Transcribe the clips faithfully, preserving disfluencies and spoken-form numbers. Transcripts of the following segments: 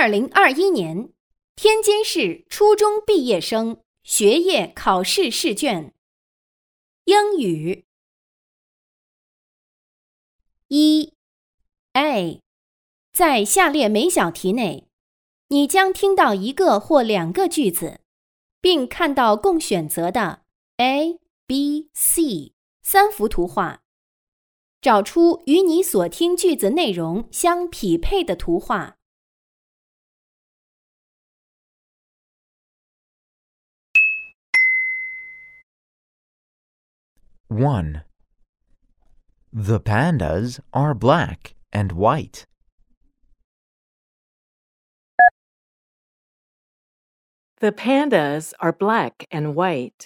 二零二一年天津市初中毕业生学业考试试卷。英语。一 A 在下列每小题内，你将听到一个或两个句子，并看到供选择的 A、B、C 三幅图画，找出与你所听句子内容相匹配的图画。 one. The pandas are black and white. The pandas are black and white.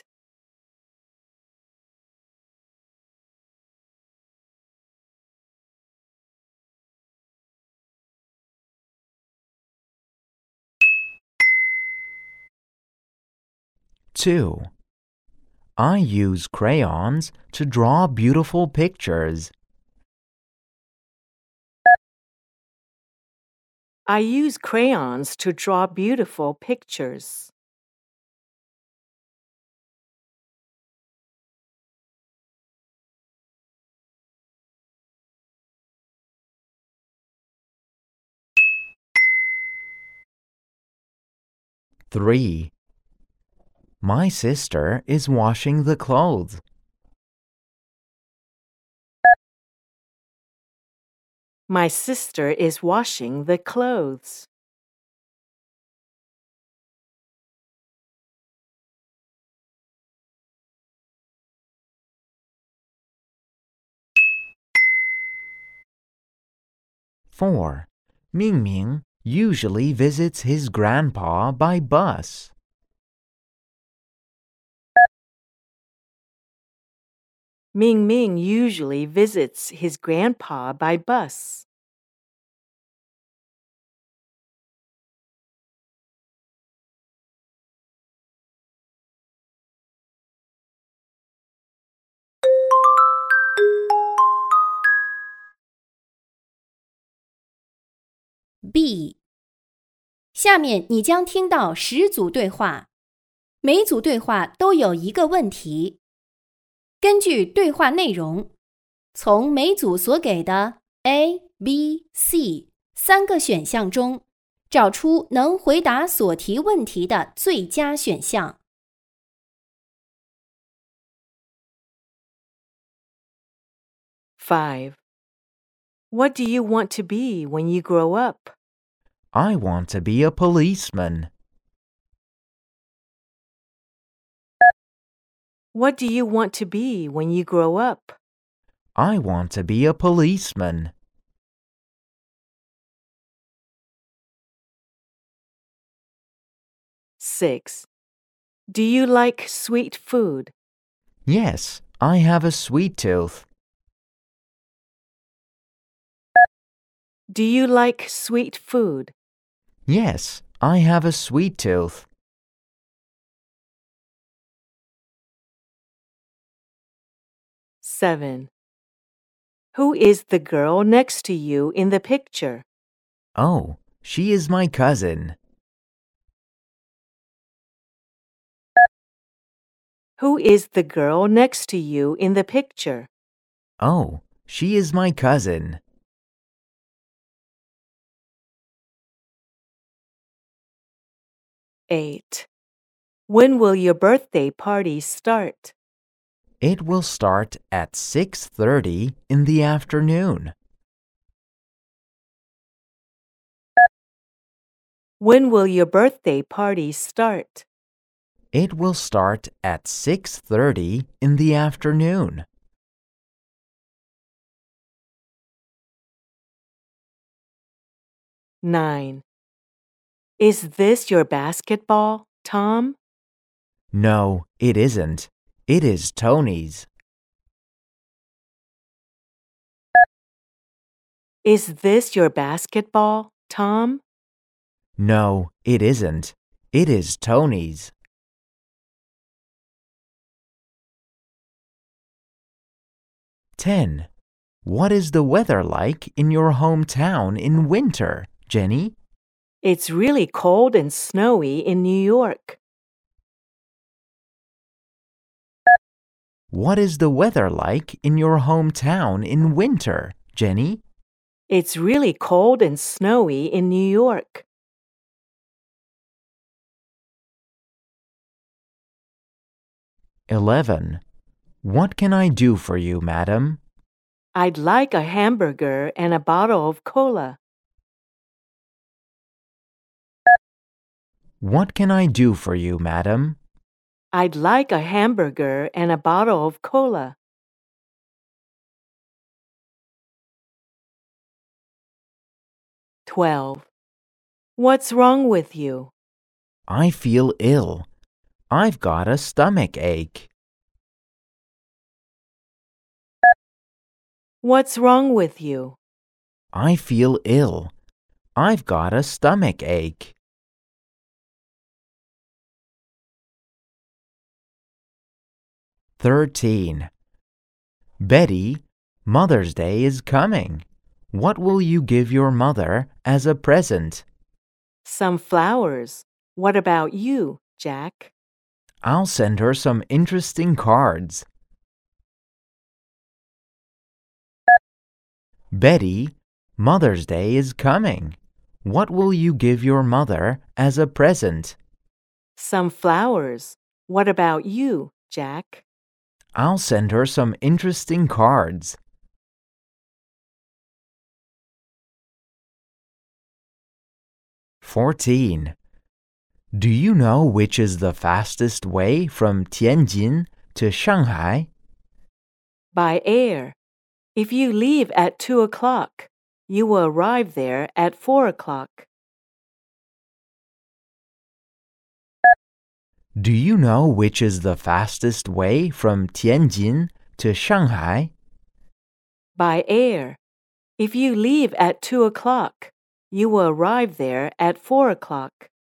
two. I use crayons to draw beautiful pictures. I use crayons to draw beautiful pictures. three. My sister is washing the clothes. My sister is washing the clothes. four. Mingming usually visits his grandpa by bus. Mingming usually visits his grandpa by bus. B 下面你将听到十组对话，每组对话都有一个问题。根据对话内容，从每组所给的 A、B、C 三个选项中，找出能回答所提问题的最佳选项。 five. What do you want to be when you grow up? I want to be a policeman. What do you want to be when you grow up? I want to be a policeman. six. Do you like sweet food? Yes, I have a sweet tooth. Do you like sweet food? Yes, I have a sweet tooth. seven. Who is the girl next to you in the picture? Oh, she is my cousin. Who is the girl next to you in the picture? Oh, she is my cousin. eight. When will your birthday party start? It will start at six thirty in the afternoon. When will your birthday party start? It will start at six thirty in the afternoon. nine. Is this your basketball, Tom? No, it isn't. It is Tony's. Is this your basketball, Tom? No, it isn't. It is Tony's. ten. What is the weather like in your hometown in winter, Jenny? It's really cold and snowy in New York. What is the weather like in your hometown in winter, Jenny? It's really cold and snowy in New York. eleven. What can I do for you, madam? I'd like a hamburger and a bottle of cola. What can I do for you, madam? I'd like a hamburger and a bottle of cola. twelve. What's wrong with you? I feel ill. I've got a stomach ache. What's wrong with you? I feel ill. I've got a stomach ache. thirteen. Betty, Mother's Day is coming. What will you give your mother as a present? Some flowers. What about you, Jack? I'll send her some interesting cards. Betty, Mother's Day is coming. What will you give your mother as a present? Some flowers. What about you, Jack? I'll send her some interesting cards. fourteen. Do you know which is the fastest way from Tianjin to Shanghai? By air. If you leave at two o'clock, you will arrive there at four o'clock. Do you know which is the fastest way from Tianjin to Shanghai? By air. If you leave at two o'clock, you will arrive there at four o'clock.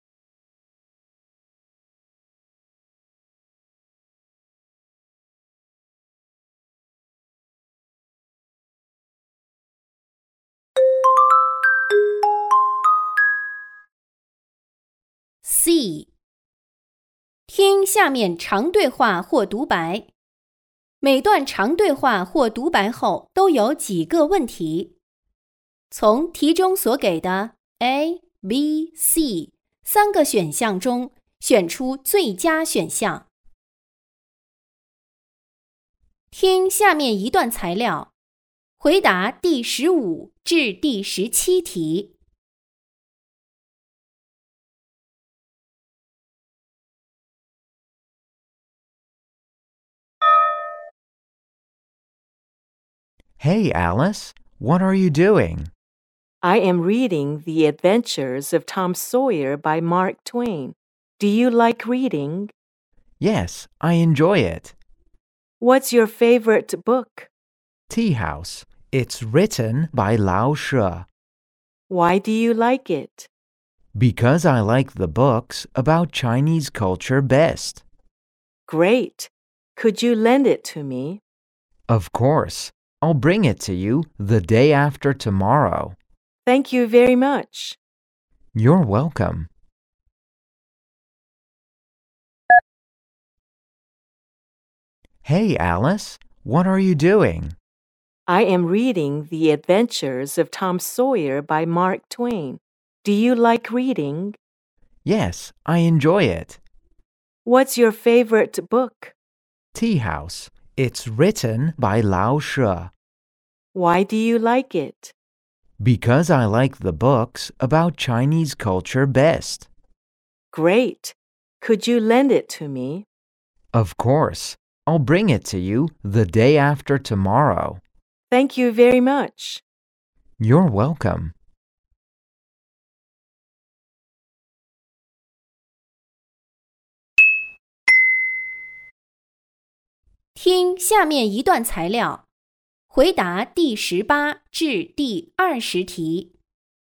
C. 听下面长对话或独白。每段长对话或独白后都有几个问题。从题中所给的 A、B、C 三个选项中选出最佳选项。听下面一段材料，回答第十五至第十七题。 Hey, Alice, what are you doing? I am reading The Adventures of Tom Sawyer by Mark Twain. Do you like reading? Yes, I enjoy it. What's your favorite book? Tea House. It's written by Lao She. Why do you like it? Because I like the books about Chinese culture best. Great. Could you lend it to me? Of course. I'll bring it to you the day after tomorrow. Thank you very much. You're welcome. Hey, Alice, what are you doing? I am reading The Adventures of Tom Sawyer by Mark Twain. Do you like reading? Yes, I enjoy it. What's your favorite book? Tea House. It's written by Lao She. Why do you like it? Because I like the books about Chinese culture best. Great. Could you lend it to me? Of course. I'll bring it to you the day after tomorrow. Thank you very much. You're welcome. 听下面一段材料，回答第十八至第二十题。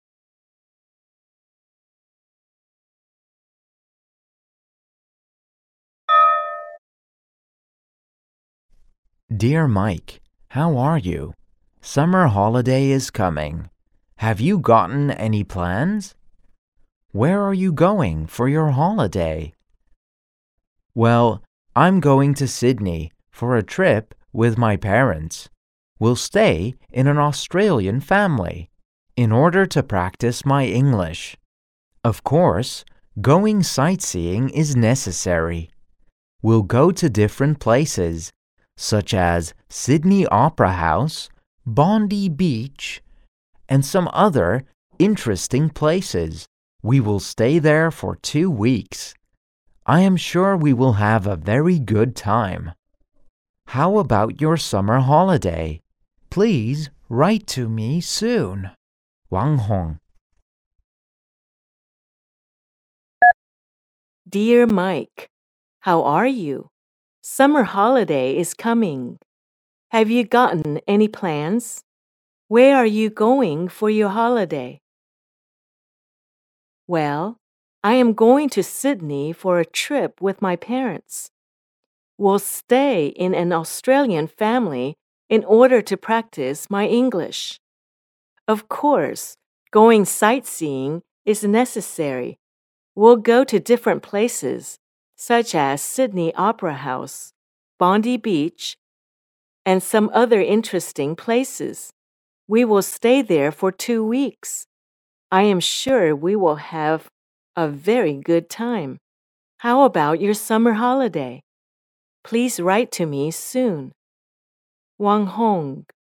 Dear Mike, how are you? Summer holiday is coming. Have you gotten any plans? Where are you going for your holiday? Well, I'm going to Sydney for a trip with my parents. We'll stay in an Australian family in order to practice my English. Of course, going sightseeing is necessary. We'll go to different places, such as Sydney Opera House, Bondi Beach, and some other interesting places. We will stay there for two weeks. I am sure we will have a very good time. How about your summer holiday? Please write to me soon. Wang Hong. Dear Mike, how are you? Summer holiday is coming. Have you gotten any plans? Where are you going for your holiday? Well, I am going to Sydney for a trip with my parents. We'll stay in an Australian family in order to practice my English. Of course, going sightseeing is necessary. We'll go to different places, such as Sydney Opera House, Bondi Beach, and some other interesting places. We will stay there for two weeks. I am sure we will have a very good time. How about your summer holiday? Please write to me soon. Wang Hong.